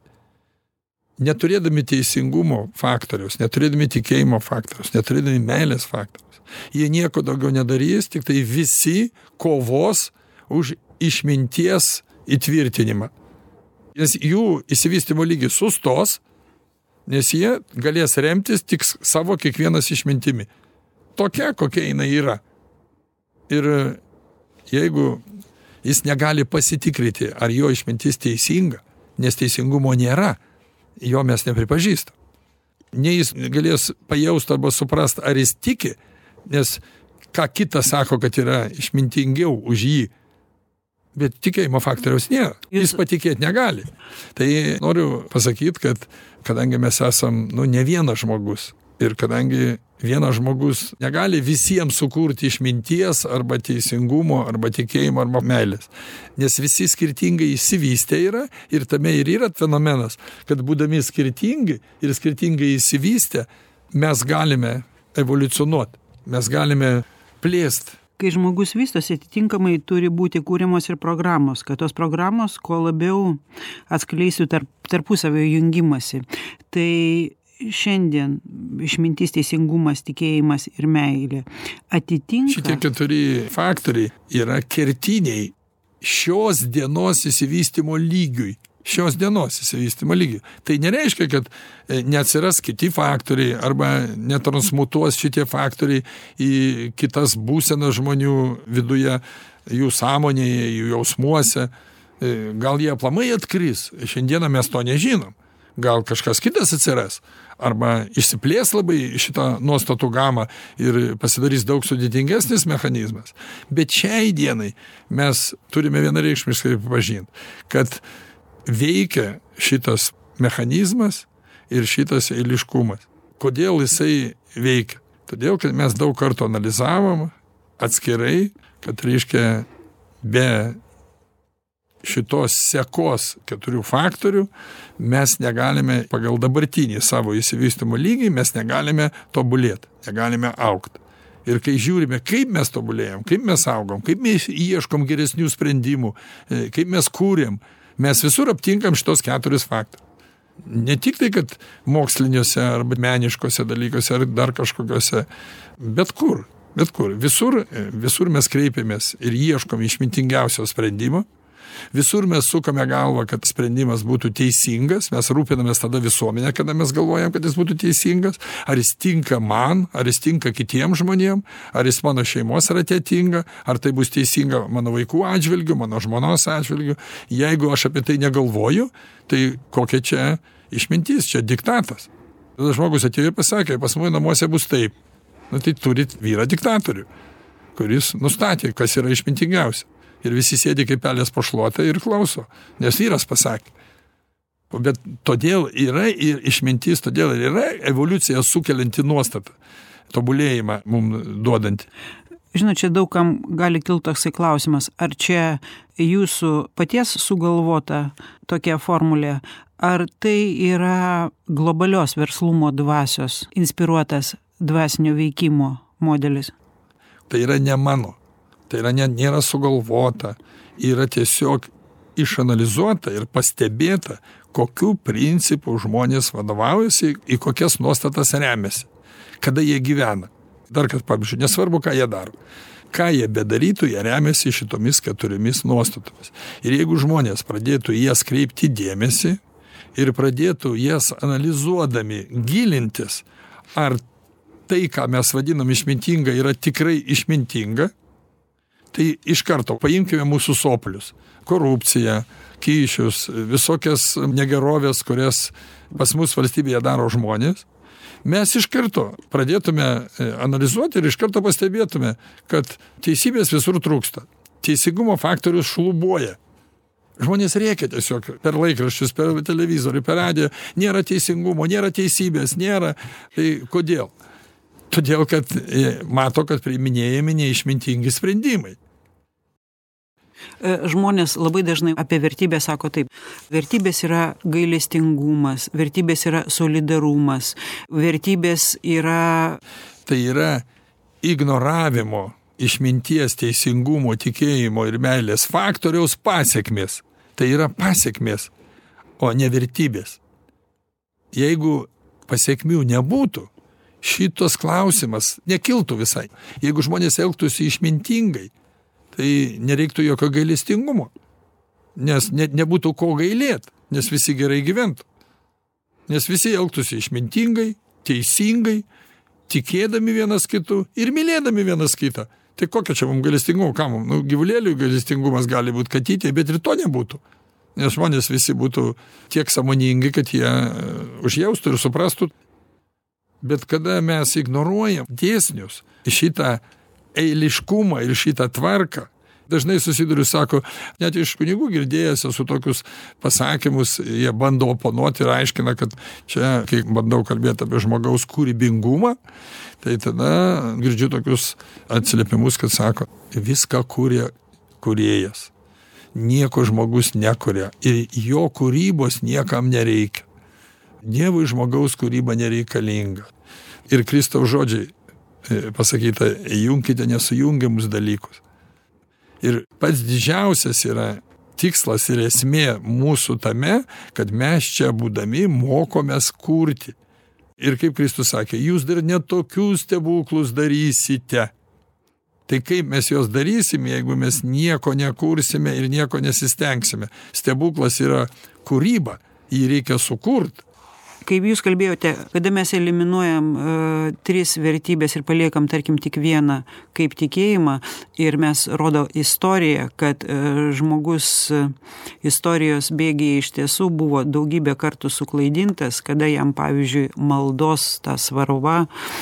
Neturėdami teisingumo faktoriaus, neturėdami tikėjimo faktoriaus, neturėdami meilės faktoriaus, jie nieko daugiau nedarys, tik tai visi kovos už išminties įtvirtinimą. Nes jų išsivystymo lygis sustos, nes jie galės remtis tik savo kiekvienas išmintimi. Tokia, kokia jinai yra. Ir jeigu jis negali pasitikrinti, ar jo išmintis teisinga, nes teisingumo nėra, jo mes nepripažįstam. Nei jis galės pajausti arba suprast, ar jis tiki, nes ką kitas sako, kad yra išmintingiau už jį, bet tikėjimo faktoriaus nėra. Jis patikėti negali. Tai noriu pasakyti, kad kadangi mes esam, nu, ne vienas žmogus, ir kadangi vienas žmogus negali visiems sukurti išminties arba teisingumo, arba tikėjimo, arba meilės. Nes visi skirtingai išsivystę yra ir tame ir yra fenomenas, kad būdami skirtingi ir skirtingai išsivystę, mes galime evoliucionuoti, mes galime plėsti. Kai žmogus vystosi, atitinkamai turi būti kūrimos ir programos, kad tos programos kuo labiau atskleistų tarp, tarpusavio jungimasi. Tai šiandien išmintis, teisingumas, tikėjimas ir meilė atitinka. Šitie keturi faktoriai yra kertiniai šios dienos išsivystymo lygiui. Šios dienos išsivystymo lygiui. Tai nereiškia, kad neatsiras kiti faktoriai arba netransmutuos šitie faktoriai į kitas būsenas žmonių viduje, jų sąmonėje, jų jausmuose. Gal jie aplamai atkris. Šiandieną mes to nežinom. Gal kažkas kitas atsiras, arba išsiplės labai šitą nuostatų gamą ir pasidarys daug sudėtingesnis mechanizmas. Bet šiai dienai mes turime vienareikšmiškai pripažinti, kad veikia šitas mechanizmas ir šitas eiliškumas. Kodėl jisai veikia? Todėl, kad mes daug kartų analizavom atskirai, kad reiškia be šitos sekos keturių faktorių mes negalime pagal dabartinį savo išsivystymo lygį, mes negalime tobulėti, negalime augti. Ir kai žiūrime, kaip mes tobulėjam, kaip mes augom, kaip mes ieškom geresnių sprendimų, kaip mes kūrėm, mes visur aptinkam šitos keturis faktorius. Ne tik tai, kad moksliniuose arba meniškose dalykuose ar dar kažkokiuose, bet kur, bet kur. Visur, visur mes kreipiamės ir ieškom išmintingiausio sprendimo. Visur mes sukame galvą, kad sprendimas būtų teisingas, mes rūpinamės tada visuomenę, kada mes galvojam, kad jis būtų teisingas, ar jis tinka man, ar jis tinka kitiem žmonėm, ar jis mano šeimos rate tinka, ar tai bus teisinga mano vaikų atžvilgiu, mano žmonos atžvilgiu. Jeigu aš apie tai negalvoju, tai kokia čia išmintis, čia diktatas. Tada žmogus atėjo ir pasakė, pas mane namuose bus taip. Na tai turit vyrą diktatorių, kuris nustatė, kas yra išmintingiausia. Ir visi sėdi kaip pelės po šluotą ir klauso, nes vyras pasakė. Bet todėl yra ir išmintis, todėl ir yra evoliucija sukelianti nuostatą, tobulėjimą mums duodanti. Žinot, čia daug kam gali kilti toksai klausimas, ar čia jūsų paties sugalvota tokia formulė, ar tai yra globalios verslumo dvasios inspiruotas dvasinio veikimo modelis? Tai yra ne mano. Tai yra ne, nėra sugalvota, yra tiesiog išanalizuota ir pastebėta, kokiu principu žmonės vadovaujasi, į kokias nuostatas remiasi, kada jie gyvena. Dar kad pavyzdžiui, nesvarbu, ką jie daro. Ką jie bedarytų, jie remiasi šitomis keturiomis nuostatomis. Ir jeigu žmonės pradėtų jas kreipti dėmesį ir pradėtų jas analizuodami gilintis, ar tai, ką mes vadinam išmintinga, yra tikrai išmintinga, tai iš karto paimkime mūsų soplius. Korupciją, kyšius, visokias negerovės, kurias pas mus valstybėje daro žmonės. Mes iš karto pradėtume analizuoti ir iš karto pastebėtume, kad teisybės visur trūksta. Teisingumo faktorius šlubuoja. Žmonės rėkia tiesiog per laikraščius, per televizorių, per radiją. Nėra teisingumo, nėra teisybės, nėra. Tai kodėl? Todėl, kad mato, kad priiminėjami neišmintingi sprendimai. Žmonės labai dažnai apie vertybę sako taip. Vertybės yra gailestingumas, vertybės yra solidarumas, vertybės yra... Tai yra ignoravimo, išminties, teisingumo, tikėjimo ir meilės faktoriaus pasiekmės. Tai yra pasiekmės, o ne vertybės. Jeigu pasiekmių nebūtų, šitos klausimas nekiltų visai. Jeigu žmonės elgtųsi išmintingai, tai nereiktų jokio gailestingumo, nes ne, nebūtų ko gailėti, nes visi gerai gyventų. Nes visi elgtųsi išmintingai, teisingai, tikėdami vienas kitu ir mylėdami vienas kitą. Tai kokia čia mums gailestingumo, ką mums? Nu, gyvulėlių gailestingumas gali būti katytė, bet ir to nebūtų. Nes žmonės visi būtų tiek sąmoningi, kad jie užjaustų ir suprastų. Bet kada mes ignoruojam dėsnius, šitą eiliškumą ir šitą tvarką, dažnai susiduriu, sako, net iš kunigų girdėjęs esu tokius pasakymus, jie bando oponuoti ir aiškina, kad čia, kai bandau kalbėti apie žmogaus kūrybingumą, tai tada girdžiu tokius atsiliepimus, kad sako, viską kūrė kūrėjas, nieko žmogus nekuria ir jo kūrybos niekam nereikia. Dievui žmogaus kūryba nereikalinga. Ir Kristaus žodžiai pasakyta, junkite nesujungiamus dalykus. Ir pats didžiausias yra tikslas ir esmė mūsų tame, kad mes čia būdami mokomės kurti. Ir kaip Kristus sakė, jūs dar netokius stebuklus darysite. Tai kaip mes juos darysim, jeigu mes nieko nekursime ir nieko nesistengsime. Stebuklas yra kūryba, jį reikia sukurti. Kaip jūs kalbėjote, kada mes eliminuojam uh, tris vertybės ir paliekam, tarkim, tik vieną kaip tikėjimą ir mes rodo istoriją, kad uh, žmogus uh, istorijos bėgyje iš tiesų buvo daugybę kartų suklaidintas, kada jam, pavyzdžiui, maldos ta svarba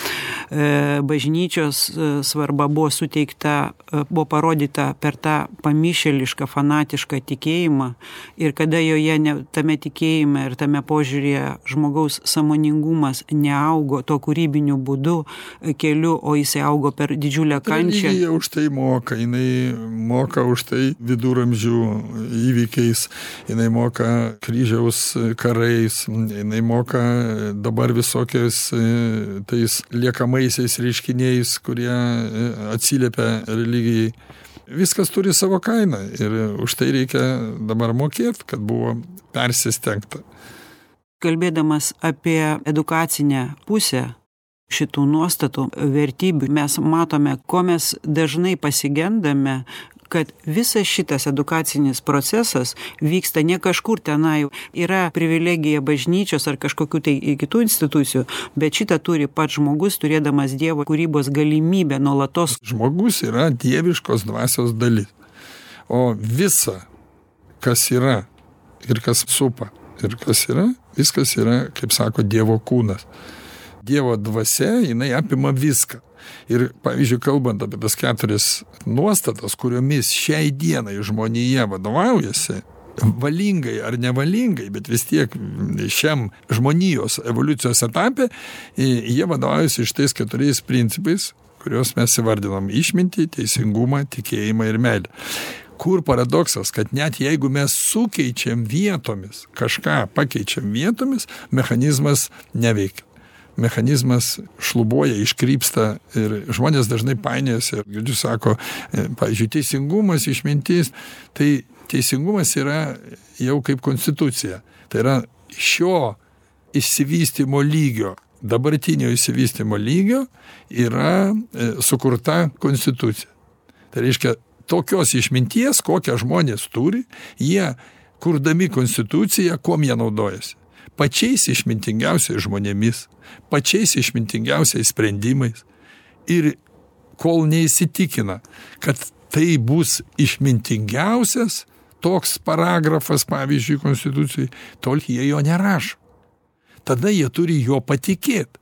bažnyčios svarba buvo suteikta, buvo parodyta per tą pamišėlišką, fanatišką tikėjimą ir kada joje ne, tame tikėjime ir tame požiūrėje žmogaus sąmoningumas neaugo to kūrybiniu būdu keliu, o jisai augo per didžiulę kančią. Religija už tai moka, jinai moka už tai viduramžių įvykiais, jinai moka kryžiaus karais, jinai moka dabar visokiais tais liekamaisiais reiškiniais, kurie atsiliepia religijai. Viskas turi savo kainą ir už tai reikia dabar mokėti, kad buvo persistengta. Kalbėdamas apie edukacinę pusę šitų nuostatų, vertybių, mes matome, ko mes dažnai pasigendame, kad visas šitas edukacinis procesas vyksta ne kažkur tenai, yra privilegija bažnyčios ar kažkokių tai kitų institucijų, bet šitą turi pats žmogus, turėdamas Dievo kūrybos galimybę nuolatos. Žmogus yra dieviškos dvasios dalis. O visa, kas yra ir kas supa ir kas yra, viskas yra, kaip sako, Dievo kūnas. Dievo dvasia, jinai apima viską. Ir, pavyzdžiui, kalbant apie tas keturias nuostatas, kuriomis šiai dienai žmonija vadovaujasi, valingai ar nevalingai, bet vis tiek šiam žmonijos evoliucijos etape, jie vadovaujasi šitais keturiais principais, kuriuos mes įvardinom: išmintį, teisingumą, tikėjimą ir meilę. Kur paradoksas, kad net jeigu mes sukeičiam vietomis, kažką pakeičiam vietomis, mechanizmas neveikia. Mechanizmas šlubuoja, iškrypsta ir žmonės dažnai painiojasi. Girdžiu, sako, pavyzdžiui, teisingumas, išmintis. Tai teisingumas yra jau kaip konstitucija. Tai yra šio išsivystymo lygio, dabartinio išsivystymo lygio yra sukurta konstitucija. Tai reiškia, tokios išminties, kokią žmonės turi, jie, kurdami konstituciją, kuom jie naudojasi? Pačiais išmintingiausiais žmonėmis, pačiais išmintingiausiais sprendimais. Ir kol neįsitikina, kad tai bus išmintingiausias toks paragrafas, pavyzdžiui, konstitucijai, tol jie jo nerašo. Tada jie turi jo patikėti.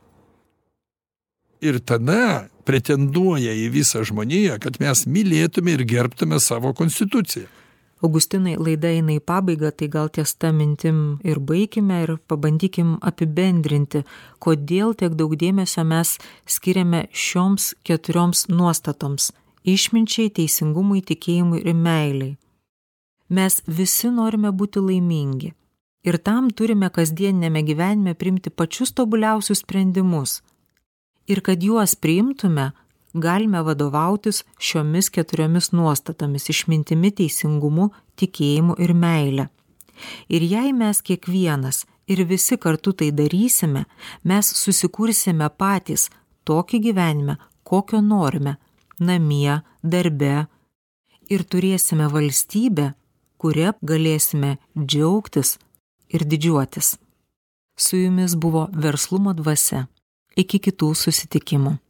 Ir tada pretenduoja į visą žmoniją, kad mes mylėtume ir gerbtume savo konstituciją. Augustinai, laida eina į pabaigą, tai gal ties tą mintim ir baikime ir pabandykim apibendrinti, kodėl tiek daug dėmesio mes skiriame šioms keturioms nuostatoms – išminčiai, teisingumui, tikėjimui ir meiliai. Mes visi norime būti laimingi ir tam turime kasdieniniame gyvenime priimti pačius tobuliausius sprendimus. Ir kad juos priimtume, galime vadovautis šiomis keturiomis nuostatomis – išmintimi, teisingumu, tikėjimu ir meile. Ir jei mes kiekvienas ir visi kartu tai darysime, mes susikursime patys tokį gyvenimą, kokio norime, namie, darbe, ir turėsime valstybę, kuria galėsime džiaugtis ir didžiuotis. Su jumis buvo Verslumo dvasia. Iki kitų susitikimų.